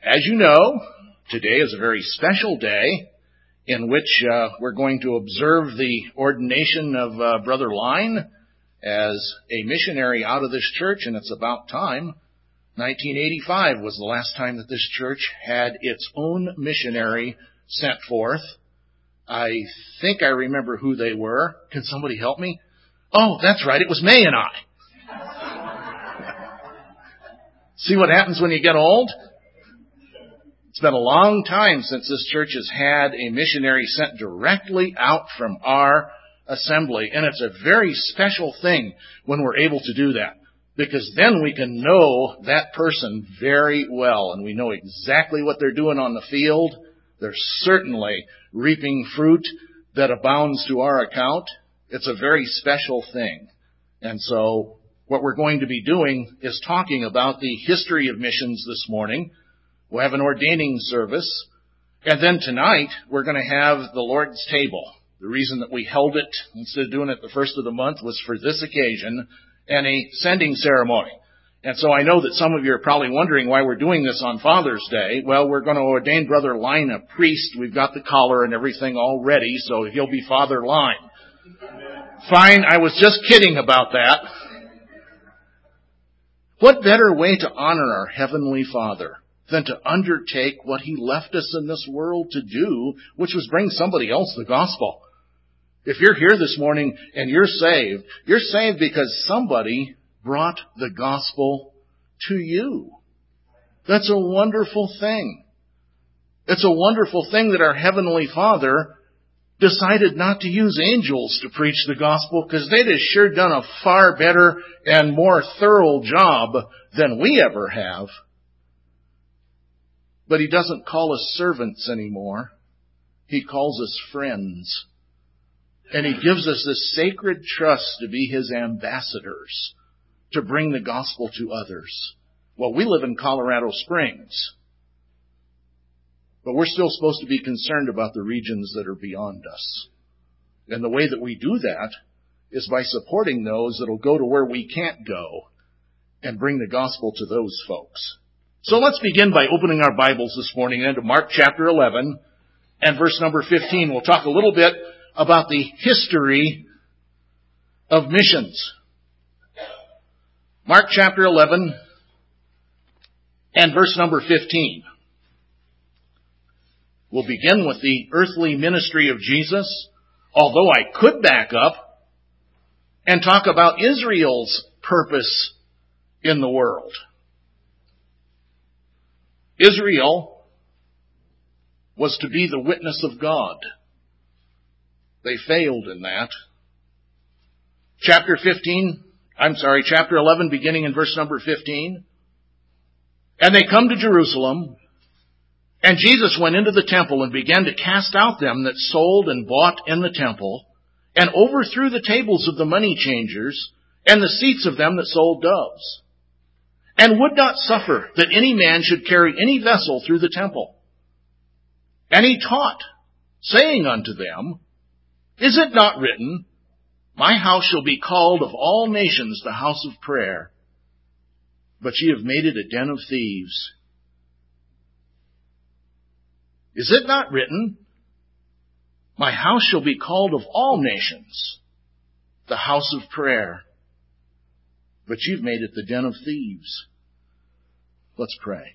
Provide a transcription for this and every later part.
As you know, today is a very special day in which we're going to observe the ordination of Brother Line as a missionary out of this church, and it's about time. 1985 was the last time that this church had its own missionary sent forth. I think I remember who they were. Can somebody help me? Oh, that's right. It was May and I. See what happens when you get old? It's been a long time since this church has had a missionary sent directly out from our assembly. And it's a very special thing when we're able to do that, because then we can know that person very well, and we know exactly what they're doing on the field. They're certainly reaping fruit that abounds to our account. It's a very special thing. And so what we're going to be doing is talking about the history of missions this morning. We'll have an ordaining service. And then tonight, we're going to have the Lord's table. The reason that we held it instead of doing it the first of the month was for this occasion and a sending ceremony. And so I know that some of you are probably wondering why we're doing this on Father's Day. Well, we're going to ordain Brother Line a priest. We've got the collar and everything all ready, so he'll be Father Line. Fine, I was just kidding about that. What better way to honor our Heavenly Father than to undertake what He left us in this world to do, which was bring somebody else the gospel? If you're here this morning and you're saved because somebody brought the gospel to you. That's a wonderful thing. It's a wonderful thing that our Heavenly Father decided not to use angels to preach the gospel, because they'd have sure done a far better and more thorough job than we ever have. But He doesn't call us servants anymore. He calls us friends. And He gives us this sacred trust to be His ambassadors, to bring the gospel to others. Well, we live in Colorado Springs, but we're still supposed to be concerned about the regions that are beyond us. And the way that we do that is by supporting those that will go to where we can't go and bring the gospel to those folks. So let's begin by opening our Bibles this morning into Mark chapter 11 and verse number 15. We'll talk a little bit about the history of missions. Mark chapter 11 and verse number 15. We'll begin with the earthly ministry of Jesus, although I could back up and talk about Israel's purpose in the world. Israel was to be the witness of God. They failed in that. Chapter 11, beginning in verse number 15. And they come to Jerusalem, and Jesus went into the temple and began to cast out them that sold and bought in the temple, and overthrew the tables of the money changers, and the seats of them that sold doves, and would not suffer that any man should carry any vessel through the temple. And He taught, saying unto them, Is it not written, My house shall be called of all nations the house of prayer, but ye have made it a den of thieves? Is it not written, My house shall be called of all nations the house of prayer, but you've made it the den of thieves? Let's pray.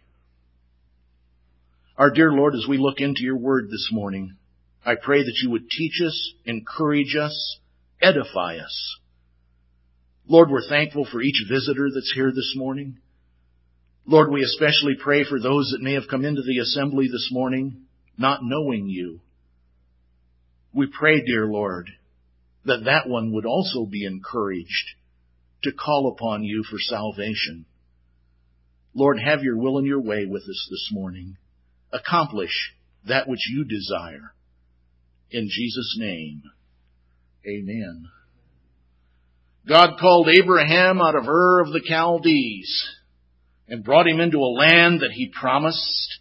Our dear Lord, as we look into your word this morning, I pray that you would teach us, encourage us, edify us. Lord, we're thankful for each visitor that's here this morning. Lord, we especially pray for those that may have come into the assembly this morning not knowing you. We pray, dear Lord, that one would also be encouraged to call upon you for salvation. Lord, have your will and your way with us this morning. Accomplish that which you desire. In Jesus' name, amen. God called Abraham out of Ur of the Chaldees and brought him into a land that He promised.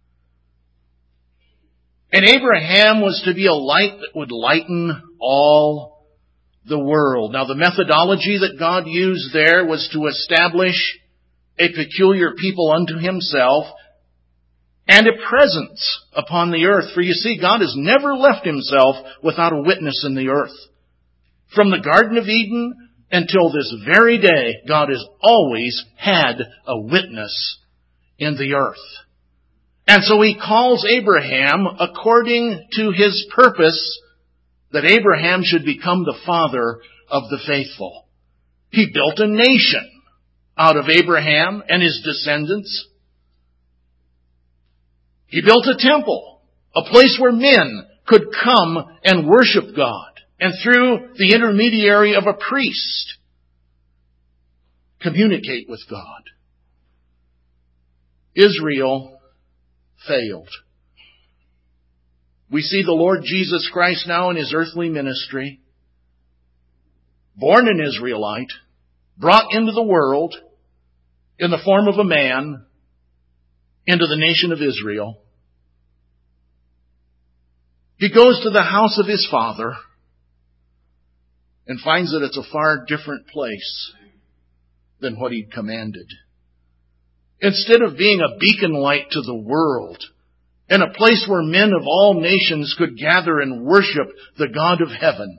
And Abraham was to be a light that would lighten all the world. Now, the methodology that God used there was to establish a peculiar people unto Himself and a presence upon the earth. For you see, God has never left himself without a witness in the earth. From the Garden of Eden until this very day, God has always had a witness in the earth. And so he calls Abraham according to his purpose that Abraham should become the father of the faithful. He built a nation out of Abraham and his descendants. He built a temple, a place where men could come and worship God, and through the intermediary of a priest, communicate with God. Israel failed. We see the Lord Jesus Christ now in his earthly ministry, born an Israelite, brought into the world in the form of a man, into the nation of Israel. He goes to the house of his father and finds that it's a far different place than what he'd commanded. Instead of being a beacon light to the world, and a place where men of all nations could gather and worship the God of heaven,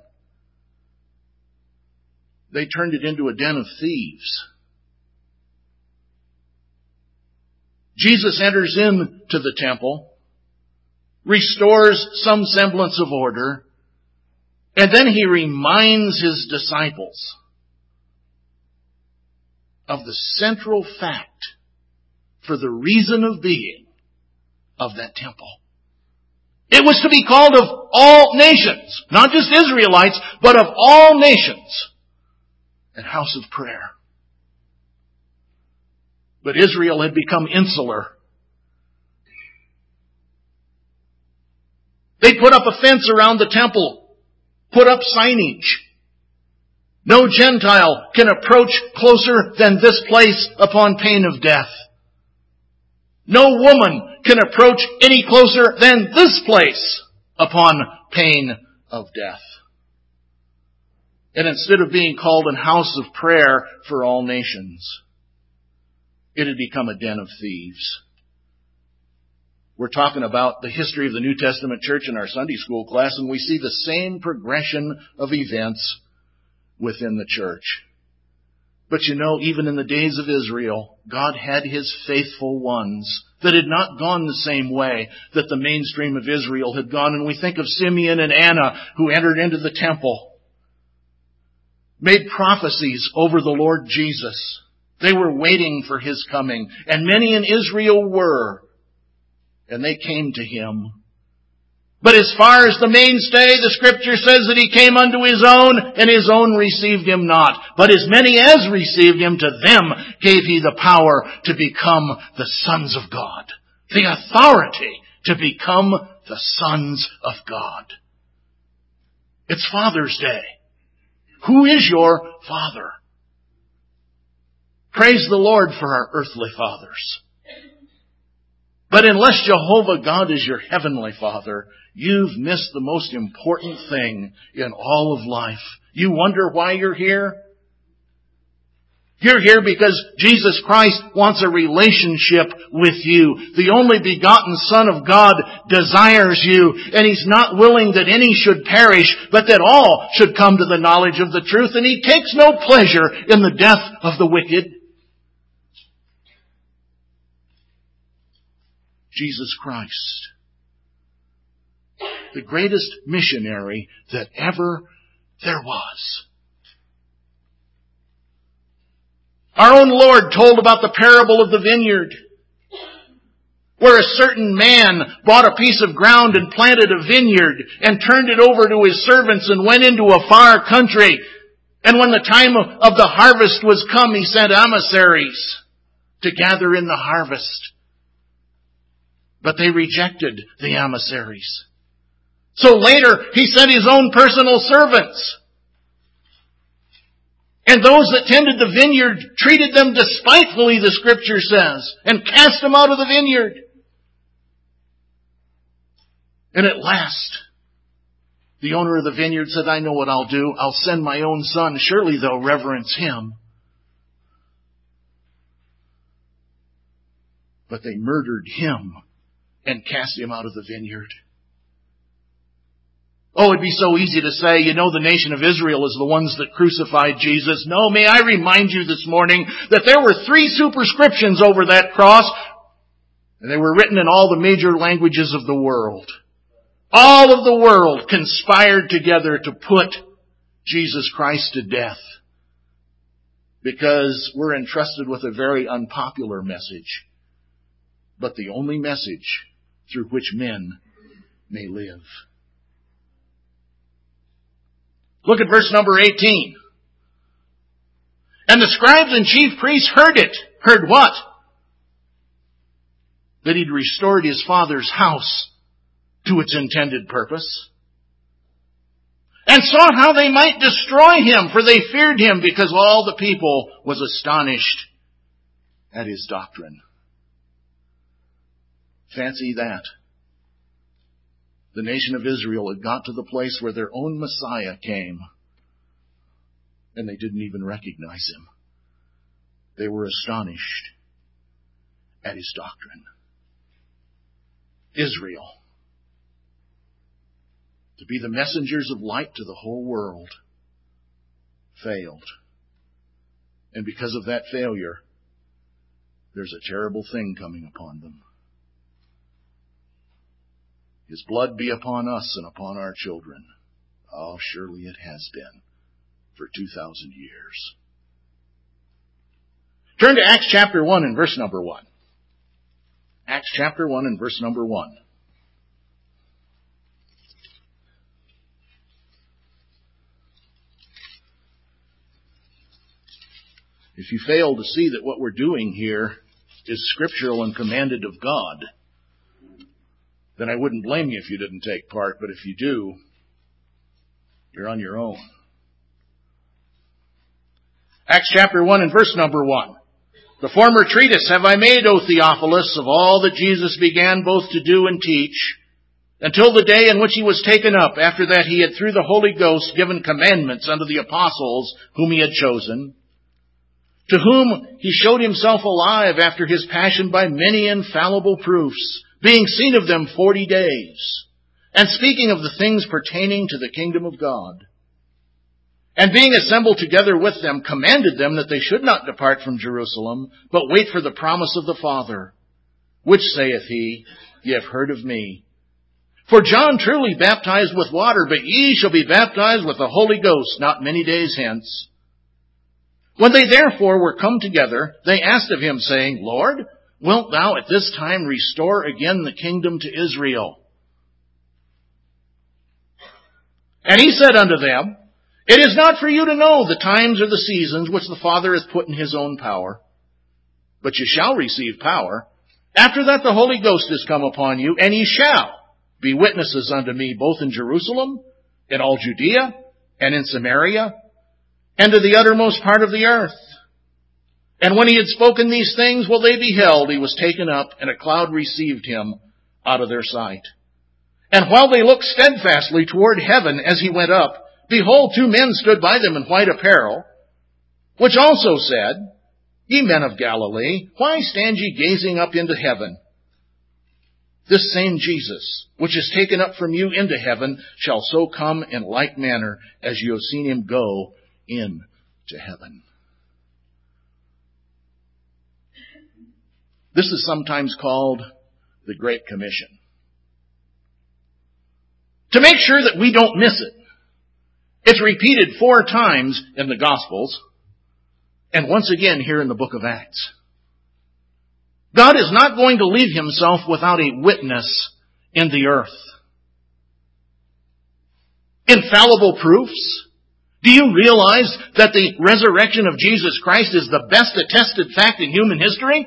they turned it into a den of thieves. Jesus enters into the temple, restores some semblance of order, and then he reminds his disciples of the central fact for the reason of being of that temple. It was to be called of all nations, not just Israelites, but of all nations, a house of prayer. But Israel had become insular. They put up a fence around the temple, put up signage. No Gentile can approach closer than this place upon pain of death. No woman can approach any closer than this place upon pain of death. And instead of being called a house of prayer for all nations, it had become a den of thieves. We're talking about the history of the New Testament church in our Sunday school class, and we see the same progression of events within the church. But you know, even in the days of Israel, God had his faithful ones that had not gone the same way that the mainstream of Israel had gone. And we think of Simeon and Anna, who entered into the temple, made prophecies over the Lord Jesus. They were waiting for his coming, and many in Israel were, and they came to him. But as far as the mainstay, the scripture says that he came unto his own, and his own received him not. But as many as received him, to them gave he the power to become the sons of God. The authority to become the sons of God. It's Father's Day. Who is your father? Praise the Lord for our earthly fathers. But unless Jehovah God is your heavenly Father, you've missed the most important thing in all of life. You wonder why you're here? You're here because Jesus Christ wants a relationship with you. The only begotten Son of God desires you, and He's not willing that any should perish, but that all should come to the knowledge of the truth, and He takes no pleasure in the death of the wicked. Jesus Christ, the greatest missionary that ever there was. Our own Lord told about the parable of the vineyard, where a certain man bought a piece of ground and planted a vineyard and turned it over to his servants and went into a far country. And when the time of the harvest was come, he sent emissaries to gather in the harvest. But they rejected the emissaries. So later, he sent his own personal servants. And those that tended the vineyard treated them despitefully, the scripture says, and cast them out of the vineyard. And at last, the owner of the vineyard said, I know what I'll do. I'll send my own son. Surely they'll reverence him. But they murdered him and cast him out of the vineyard. Oh, it'd be so easy to say, the nation of Israel is the ones that crucified Jesus. No, may I remind you this morning that there were 3 superscriptions over that cross, and they were written in all the major languages of the world. All of the world conspired together to put Jesus Christ to death, because we're entrusted with a very unpopular message, but the only message through which men may live. Look at verse number 18. And the scribes and chief priests heard it. Heard what? That he'd restored his father's house to its intended purpose. And sought how they might destroy him, for they feared him, because all the people was astonished at his doctrine. Fancy that. The nation of Israel had got to the place where their own Messiah came, and they didn't even recognize him. They were astonished at his doctrine. Israel, to be the messengers of light to the whole world, failed. And because of that failure, there's a terrible thing coming upon them. His blood be upon us and upon our children. Oh, surely it has been for 2,000 years. Turn to Acts chapter 1 and verse number 1. Acts chapter 1 and verse number 1. If you fail to see that what we're doing here is scriptural and commanded of God, then I wouldn't blame you if you didn't take part, but if you do, you're on your own. Acts chapter 1 and verse number 1. The former treatise have I made, O Theophilus, of all that Jesus began both to do and teach, until the day in which he was taken up. After that he had through the Holy Ghost given commandments unto the apostles whom he had chosen, to whom he showed himself alive after his passion by many infallible proofs, being seen of them 40 days, and speaking of the things pertaining to the kingdom of God. And being assembled together with them, commanded them that they should not depart from Jerusalem, but wait for the promise of the Father, which saith he, Ye have heard of me. For John truly baptized with water, but ye shall be baptized with the Holy Ghost not many days hence. When they therefore were come together, they asked of him, saying, Lord, wilt thou at this time restore again the kingdom to Israel? And he said unto them, It is not for you to know the times or the seasons which the Father hath put in his own power, but ye shall receive power. After that the Holy Ghost is come upon you, and ye shall be witnesses unto me both in Jerusalem, in all Judea, and in Samaria, and to the uttermost part of the earth. And when he had spoken these things, while they beheld, he was taken up, and a cloud received him out of their sight. And while they looked steadfastly toward heaven as he went up, behold, 2 men stood by them in white apparel, which also said, Ye men of Galilee, why stand ye gazing up into heaven? This same Jesus, which is taken up from you into heaven, shall so come in like manner as you have seen him go into heaven. This is sometimes called the Great Commission. To make sure that we don't miss it, it's repeated 4 times in the Gospels, and once again here in the book of Acts. God is not going to leave himself without a witness in the earth. Infallible proofs. Do you realize that the resurrection of Jesus Christ is the best attested fact in human history?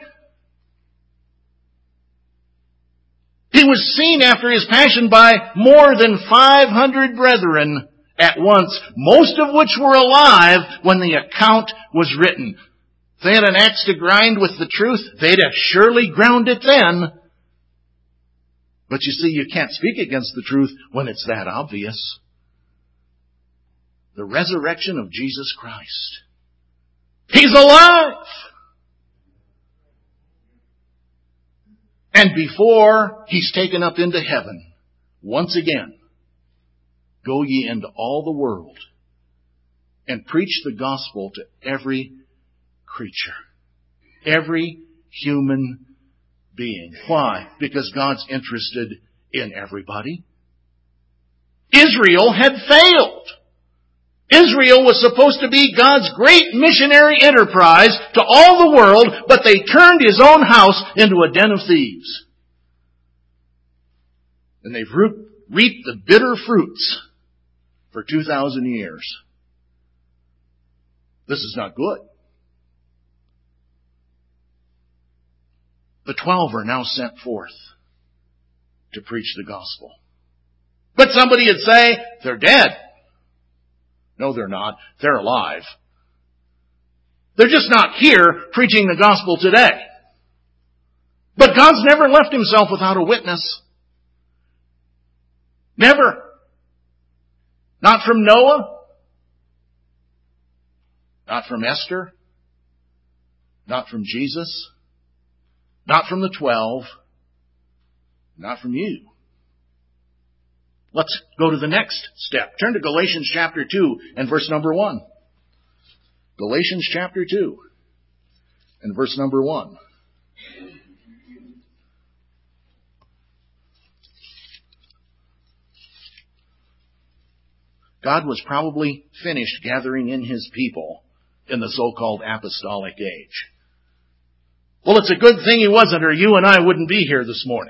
He was seen after his passion by more than 500 brethren at once, most of which were alive when the account was written. If they had an axe to grind with the truth, they'd have surely ground it then. But you see, you can't speak against the truth when it's that obvious. The resurrection of Jesus Christ. He's alive! And before he's taken up into heaven, once again, go ye into all the world and preach the gospel to every creature, every human being. Why? Because God's interested in everybody. Israel had failed. Israel was supposed to be God's great missionary enterprise to all the world, but they turned His own house into a den of thieves. And they've reaped the bitter fruits for 2,000 years. This is not good. The 12 are now sent forth to preach the gospel. But somebody would say, they're dead. No, they're not. They're alive. They're just not here preaching the gospel today. But God's never left Himself without a witness. Never. Not from Noah. Not from Esther. Not from Jesus. Not from the 12. Not from you. Let's go to the next step. Turn to Galatians chapter 2 and verse number 1. Galatians chapter 2 and verse number 1. God was probably finished gathering in His people in the so-called apostolic age. Well, it's a good thing He wasn't, or you and I wouldn't be here this morning.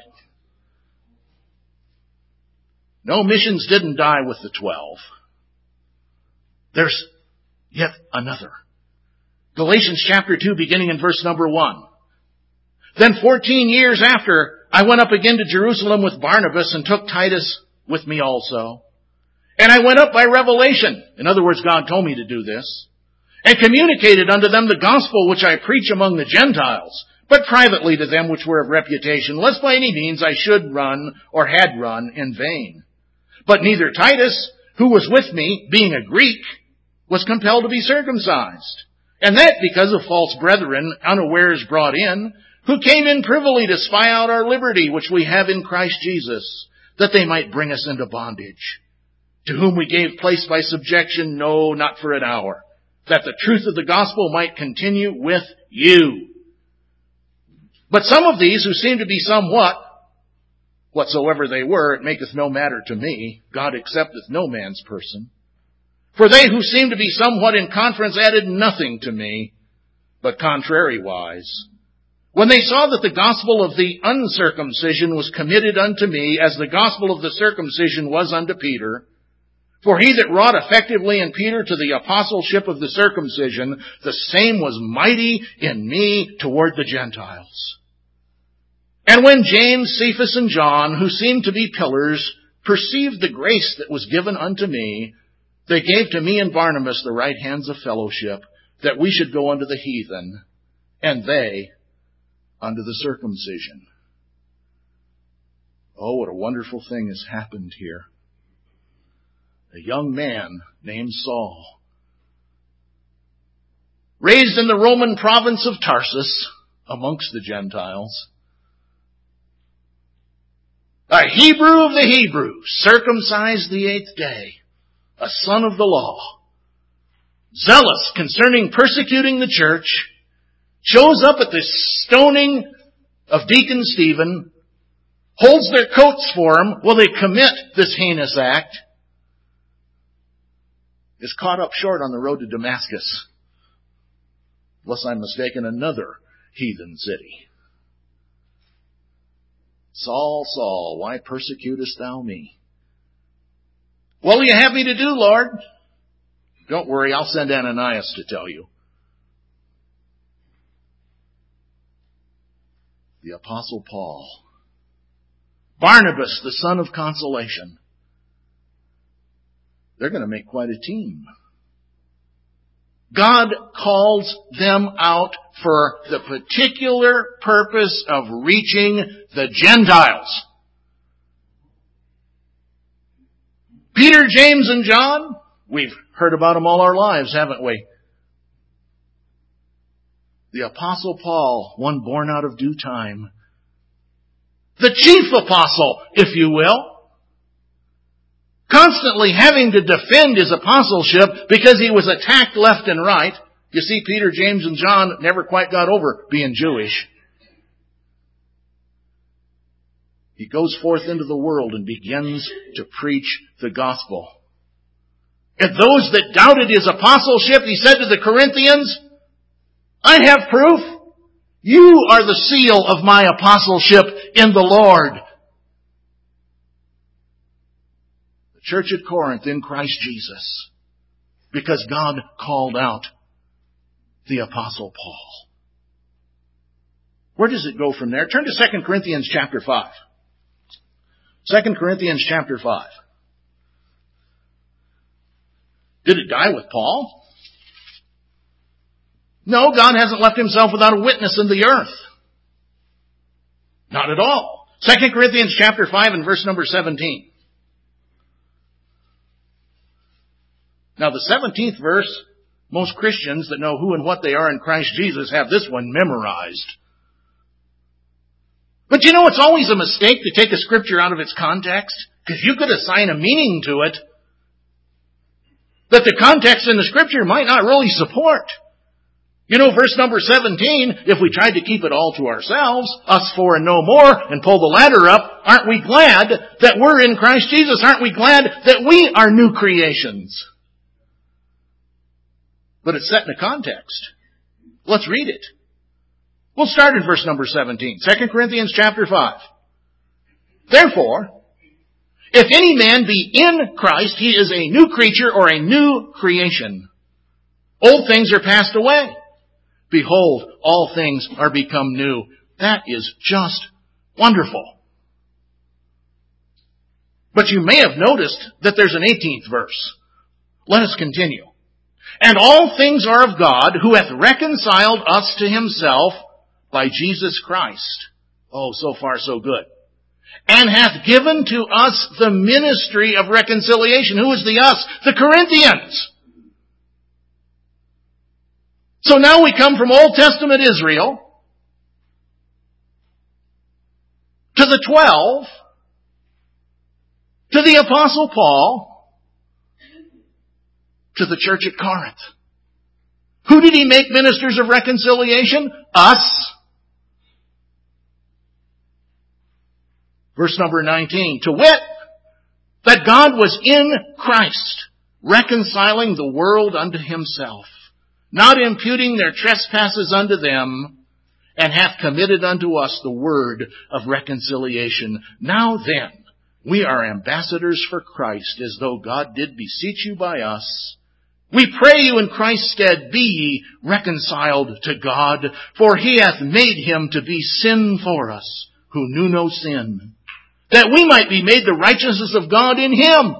No, missions didn't die with the 12. There's yet another. Galatians chapter 2, beginning in verse number 1. Then 14 years after, I went up again to Jerusalem with Barnabas and took Titus with me also. And I went up by revelation. In other words, God told me to do this. And communicated unto them the gospel which I preach among the Gentiles, but privately to them which were of reputation, lest by any means I should run or had run in vain. But neither Titus, who was with me, being a Greek, was compelled to be circumcised. And that because of false brethren unawares brought in, who came in privily to spy out our liberty which we have in Christ Jesus, that they might bring us into bondage. To whom we gave place by subjection, no, not for an hour, that the truth of the gospel might continue with you. But some of these who seem to be somewhat, whatsoever they were, it maketh no matter to me. God accepteth no man's person. For they who seemed to be somewhat in conference added nothing to me, but contrariwise. When they saw that the gospel of the uncircumcision was committed unto me, as the gospel of the circumcision was unto Peter, for he that wrought effectively in Peter to the apostleship of the circumcision, the same was mighty in me toward the Gentiles. And when James, Cephas, and John, who seemed to be pillars, perceived the grace that was given unto me, they gave to me and Barnabas the right hands of fellowship, that we should go unto the heathen, and they unto the circumcision. Oh, what a wonderful thing has happened here. A young man named Saul, raised in the Roman province of Tarsus, amongst the Gentiles, a Hebrew of the Hebrews, circumcised the 8th day, a son of the law, zealous concerning persecuting the church, shows up at the stoning of Deacon Stephen, holds their coats for him while they commit this heinous act, is caught up short on the road to Damascus, unless I'm mistaken, another heathen city. Saul, Saul, why persecutest thou me? What will you have me to do, Lord? Don't worry, I'll send Ananias to tell you. The Apostle Paul. Barnabas, the son of consolation. They're going to make quite a team. God calls them out for the particular purpose of reaching the Gentiles. Peter, James, and John, we've heard about them all our lives, haven't we? The Apostle Paul, one born out of due time. the chief apostle, if you will, constantly having to defend his apostleship because he was attacked left and right. You see, Peter, James, and John never quite got over being Jewish. He goes forth into the world and begins to preach the gospel. And those that doubted his apostleship, he said to the Corinthians, I have proof. You are the seal of my apostleship in the Lord. The church at Corinth in Christ Jesus, because God called out the Apostle Paul. Where does it go from there? Turn to 2 Corinthians chapter 5. 2 Corinthians chapter 5. Did it die with Paul? No, God hasn't left himself without a witness in the earth. Not at all. 2 Corinthians chapter 5 and verse number 17. Now the 17th verse, most Christians that know who and what they are in Christ Jesus have this one memorized. But you know, it's always a mistake to take a scripture out of its context, because you could assign a meaning to it that the context in the scripture might not really support. You know, verse number 17, if we tried to keep it all to ourselves, us four and no more, and pull the ladder up, aren't we glad that we're in Christ Jesus? Aren't we glad that we are new creations? But it's set in a context. Let's read it. We'll start in verse number 17. 2 Corinthians chapter 5. Therefore, if any man be in Christ, he is a new creature or a new creation. Old things are passed away. Behold, all things are become new. That is just wonderful. But you may have noticed that there's an 18th verse. Let us continue. And all things are of God, who hath reconciled us to himself by Jesus Christ. Oh, so far so good. And hath given to us the ministry of reconciliation. Who is the us? The Corinthians. So now we come from Old Testament Israel to the 12, to the Apostle Paul, to the church at Corinth. Who did he make ministers of reconciliation? Us. Verse number 19. To wit, that God was in Christ, reconciling the world unto himself, not imputing their trespasses unto them, and hath committed unto us the word of reconciliation. Now then, we are ambassadors for Christ, as though God did beseech you by us. We pray you in Christ's stead, be ye reconciled to God, for he hath made him to be sin for us, who knew no sin, that we might be made the righteousness of God in him.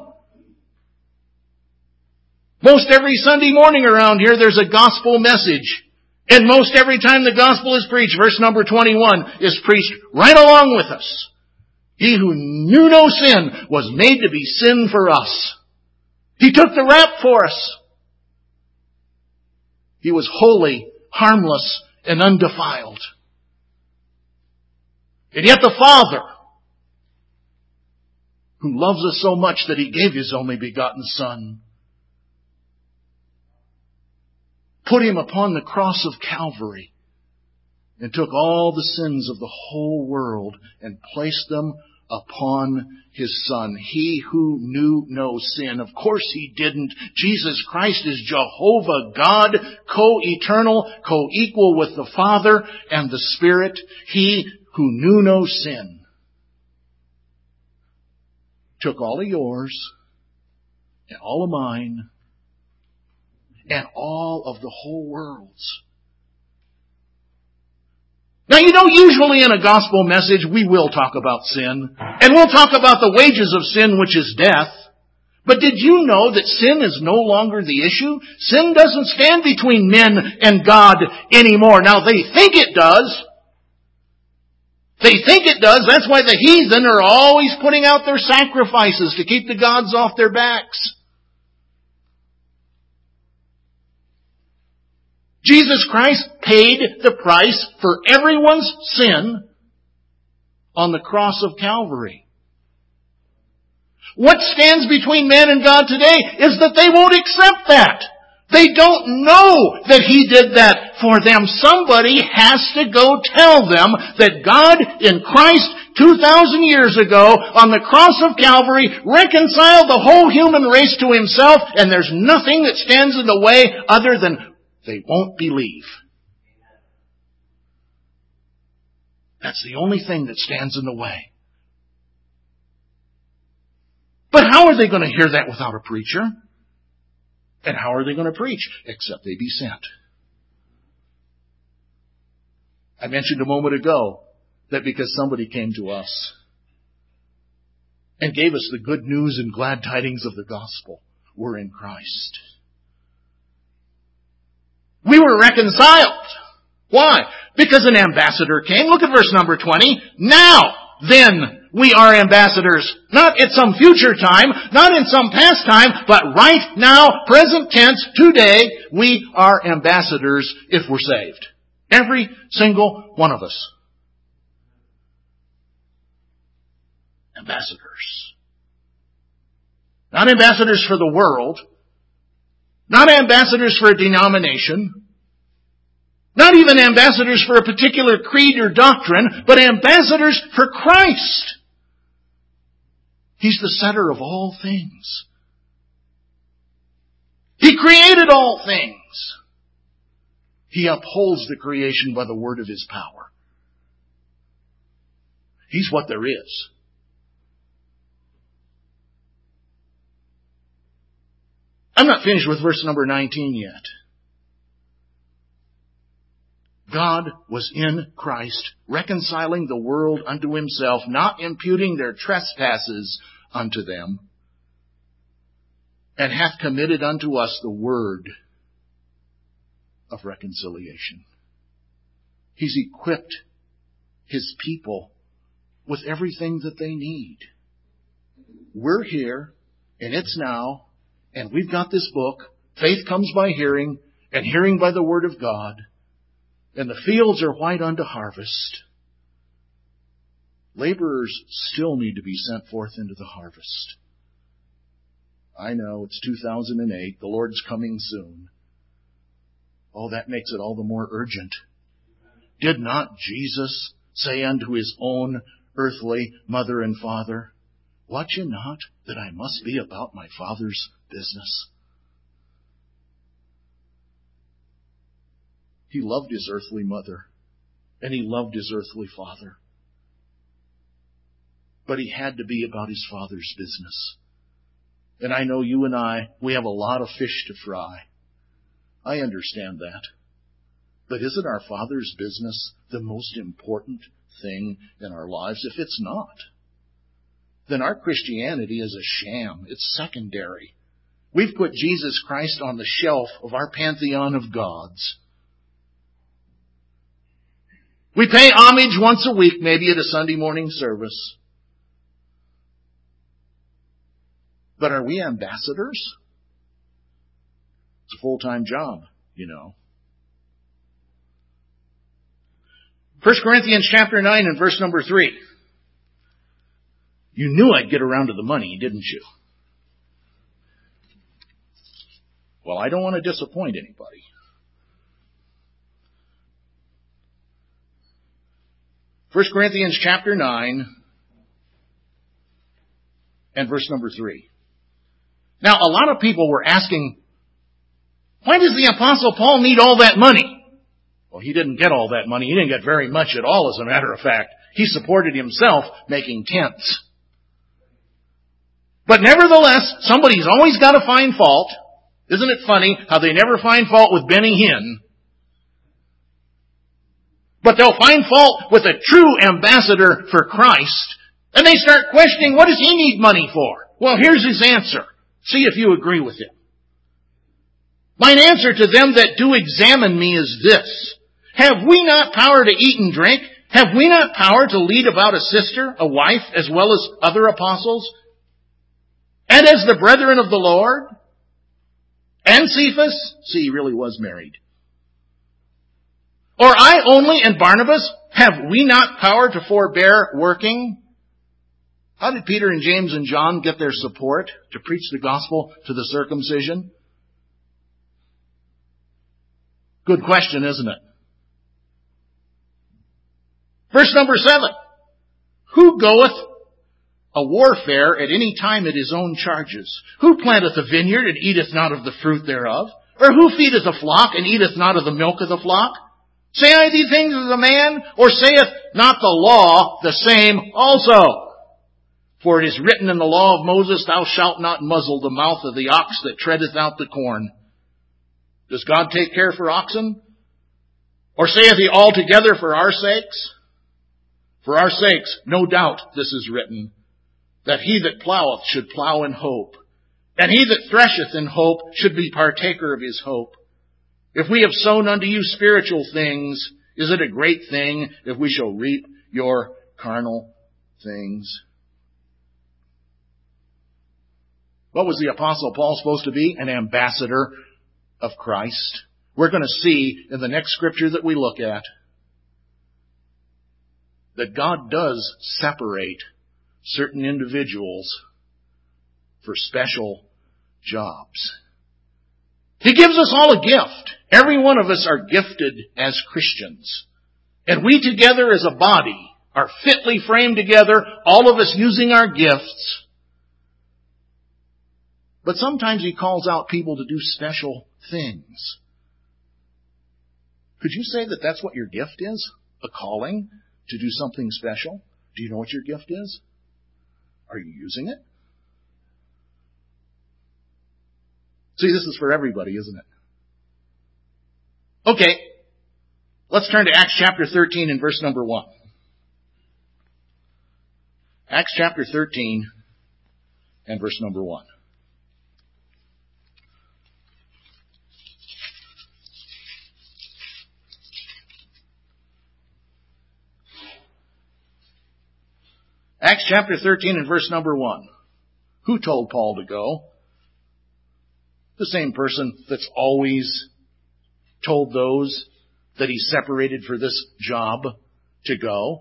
Most every Sunday morning around here, there's a gospel message. And most every time the gospel is preached, verse number 21 is preached right along with us. He who knew no sin was made to be sin for us. He took the rap for us. He was holy, harmless, and undefiled. And yet the Father, who loves us so much that he gave his only begotten Son, put him upon the cross of Calvary and took all the sins of the whole world and placed them upon his Son. He who knew no sin. Of course he didn't. Jesus Christ is Jehovah God, co-eternal, co-equal with the Father and the Spirit. He who knew no sin took all of yours and all of mine and all of the whole world's. Now, you know, usually in a gospel message, we will talk about sin. And we'll talk about the wages of sin, which is death. But did you know that sin is no longer the issue? Sin doesn't stand between men and God anymore. Now, they think it does. They think it does. That's why the heathen are always putting out their sacrifices to keep the gods off their backs. Jesus Christ paid the price for everyone's sin on the cross of Calvary. What stands between man and God today is that they won't accept that. They don't know that He did that for them. Somebody has to go tell them that God in Christ 2,000 years ago on the cross of Calvary reconciled the whole human race to Himself, and there's nothing that stands in the way other than they won't believe. That's the only thing that stands in the way. But how are they going to hear that without a preacher? And how are they going to preach? Except they be sent. I mentioned a moment ago that because somebody came to us and gave us the good news and glad tidings of the gospel, we're in Christ. We were reconciled. Why? Because an ambassador came. Look at verse number 20. Now, then, we are ambassadors, not at some future time, not in some past time, but right now, present tense, today, we are ambassadors if we're saved. Every single one of us. Ambassadors. Not ambassadors for the world, not ambassadors for a denomination, not even ambassadors for a particular creed or doctrine, but ambassadors for Christ. He's the center of all things. He created all things. He upholds the creation by the word of His power. He's what there is. I'm not finished with verse number 19 yet. God was in Christ, reconciling the world unto Himself, not imputing their trespasses unto them, and hath committed unto us the word of reconciliation. He's equipped His people with everything that they need. We're here, and it's now, and we've got this book. Faith comes by hearing, and hearing by the word of God. And the fields are white unto harvest. Laborers still need to be sent forth into the harvest. I know it's 2008. The Lord's coming soon. Oh, that makes it all the more urgent. Did not Jesus say unto His own earthly mother and father, "Wot ye not that I must be about my Father's business?" He loved His earthly mother, and He loved His earthly father. But He had to be about His Father's business. And I know you and we have a lot of fish to fry. I understand that. But isn't our Father's business the most important thing in our lives? If it's not, then our Christianity is a sham. It's secondary. We've put Jesus Christ on the shelf of our pantheon of gods. We pay homage once a week, maybe at a Sunday morning service. But are we ambassadors? It's a full-time job, you know. 1 Corinthians chapter 9 and verse number 3. You knew I'd get around to the money, didn't you? Well, I don't want to disappoint anybody. 1 Corinthians chapter 9 and verse number 3. Now, a lot of people were asking, why does the Apostle Paul need all that money? Well, he didn't get all that money. He didn't get very much at all, as a matter of fact. He supported himself making tents. But nevertheless, somebody's always got to find fault. Isn't it funny how they never find fault with Benny Hinn? But they'll find fault with a true ambassador for Christ, and they start questioning, what does he need money for? Well, here's his answer. See if you agree with him. Mine answer to them that do examine me is this. Have we not power to eat and drink? Have we not power to lead about a sister, a wife, as well as other apostles? And as the brethren of the Lord? And Cephas? See, he really was married. Or I only and Barnabas? Have we not power to forbear working? How did Peter and James and John get their support to preach the gospel to the circumcision? Good question, isn't it? Verse number 7. Who goeth a warfare at any time at his own charges? Who planteth a vineyard and eateth not of the fruit thereof? Or who feedeth a flock and eateth not of the milk of the flock? Say I these things as a man, or saith not the law the same also? For it is written in the law of Moses, thou shalt not muzzle the mouth of the ox that treadeth out the corn. Does God take care for oxen? Or saith he altogether for our sakes? For our sakes, no doubt this is written, that he that ploweth should plow in hope, and he that thresheth in hope should be partaker of his hope. If we have sown unto you spiritual things, is it a great thing if we shall reap your carnal things? What was the Apostle Paul supposed to be? An ambassador of Christ. We're going to see in the next scripture that we look at that God does separate certain individuals for special jobs. He gives us all a gift. Every one of us are gifted as Christians. And we together as a body are fitly framed together, all of us using our gifts. But sometimes He calls out people to do special things. Could you say that that's what your gift is? A calling to do something special? Do you know what your gift is? Are you using it? See, this is for everybody, isn't it? Okay, let's turn to Acts chapter 13 and verse number 1. Acts chapter 13 and verse number 1. Acts chapter 13 and verse number 1. Who told Paul to go? The same person that's always told those that he separated for this job to go.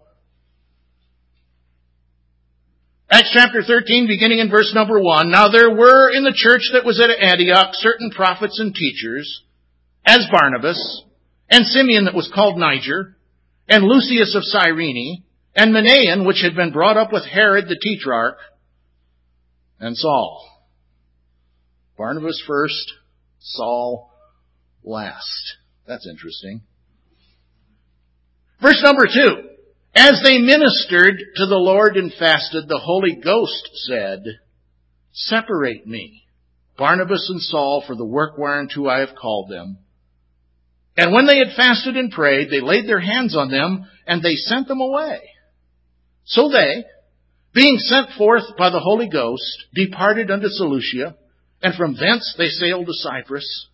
Acts chapter 13, beginning in verse number 1. Now there were in the church that was at Antioch certain prophets and teachers, as Barnabas, and Simeon that was called Niger, and Lucius of Cyrene, and Manaen, which had been brought up with Herod the Tetrarch, and Saul. Barnabas first, Saul last. That's interesting. Verse number 2. As they ministered to the Lord and fasted, the Holy Ghost said, Separate me, Barnabas and Saul, for the work whereunto I have called them. And when they had fasted and prayed, they laid their hands on them, and they sent them away. So they, being sent forth by the Holy Ghost, departed unto Seleucia, and from thence they sailed to Cyprus.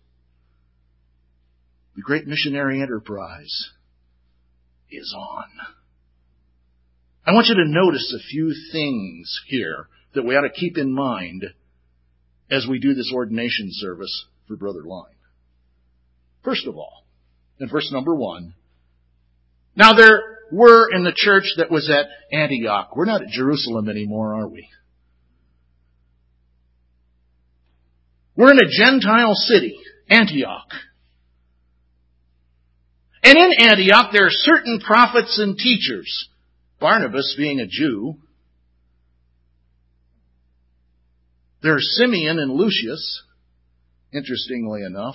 The great missionary enterprise is on. I want you to notice a few things here that we ought to keep in mind as we do this ordination service for Brother Line. First of all, in verse number 1, now there were in the church that was at Antioch. We're not at Jerusalem anymore, are we? We're in a Gentile city, Antioch. And in Antioch there are certain prophets and teachers. Barnabas being a Jew. There's Simeon and Lucius, interestingly enough,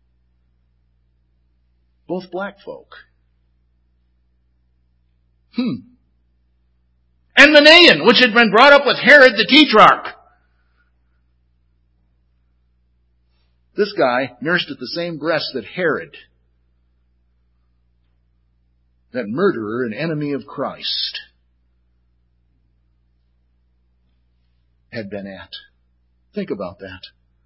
both black folk. And Manaen, which had been brought up with Herod the Tetrarch. This guy nursed at the same breast that Herod, that murderer and enemy of Christ, had been at. Think about that.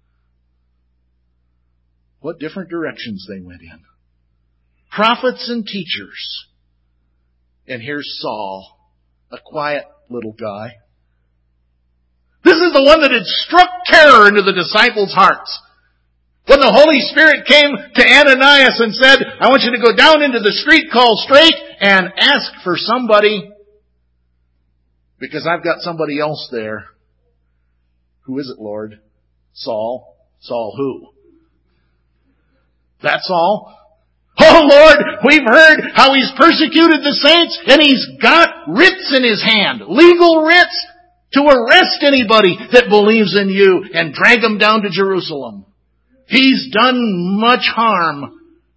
What different directions they went in. Prophets and teachers. And here's Saul, a quiet little guy. This is the one that had struck terror into the disciples' hearts. When the Holy Spirit came to Ananias and said, I want you to go down into the street called Straight and ask for somebody, because I've got somebody else there. Who is it, Lord? Saul. Saul who? That's Saul? Oh Lord, we've heard how he's persecuted the saints, and he's got writs in his hand, legal writs, to arrest anybody that believes in you and drag them down to Jerusalem. He's done much harm.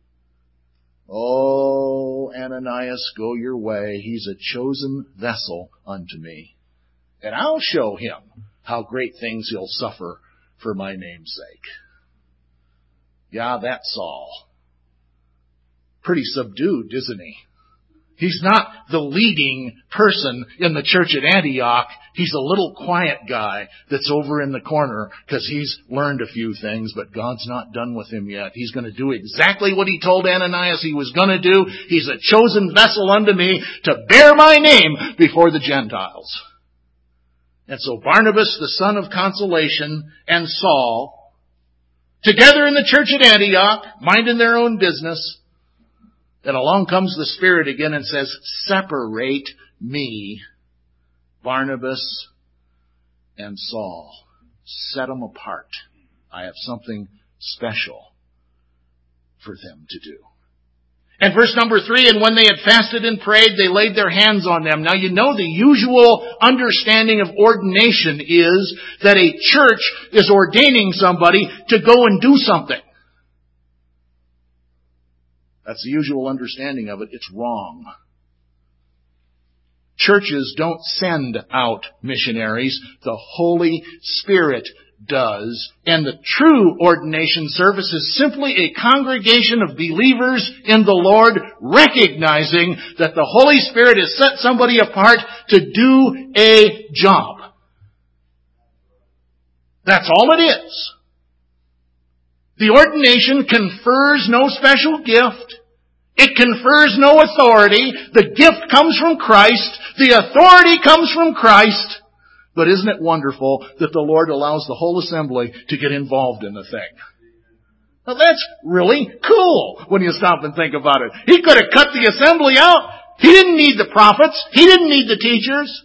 Oh, Ananias, go your way. He's a chosen vessel unto me. And I'll show him how great things he'll suffer for my name's sake. Yeah, that's Saul. Pretty subdued, isn't he? He's not the leading person in the church at Antioch. He's a little quiet guy that's over in the corner because he's learned a few things, but God's not done with him yet. He's going to do exactly what he told Ananias he was going to do. He's a chosen vessel unto me to bear my name before the Gentiles. And so Barnabas, the son of consolation, and Saul, together in the church at Antioch, minding their own business, then along comes the Spirit again and says, separate me, Barnabas and Saul. Set them apart. I have something special for them to do. And verse number 3, and when they had fasted and prayed, they laid their hands on them. Now you know the usual understanding of ordination is that a church is ordaining somebody to go and do something. That's the usual understanding of it. It's wrong. Churches don't send out missionaries. The Holy Spirit does. And the true ordination service is simply a congregation of believers in the Lord recognizing that the Holy Spirit has set somebody apart to do a job. That's all it is. The ordination confers no special gift. It confers no authority. The gift comes from Christ. The authority comes from Christ. But isn't it wonderful that the Lord allows the whole assembly to get involved in the thing? Now that's really cool when you stop and think about it. He could have cut the assembly out. He didn't need the prophets. He didn't need the teachers.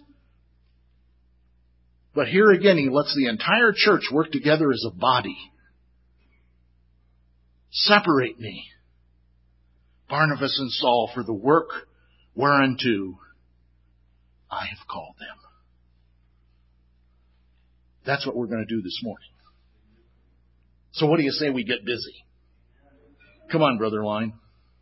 But here again, He lets the entire church work together as a body. Separate me, Barnabas and Saul, for the work whereunto I have called them. That's what we're going to do this morning. So what do you say we get busy? Come on, Brother Line.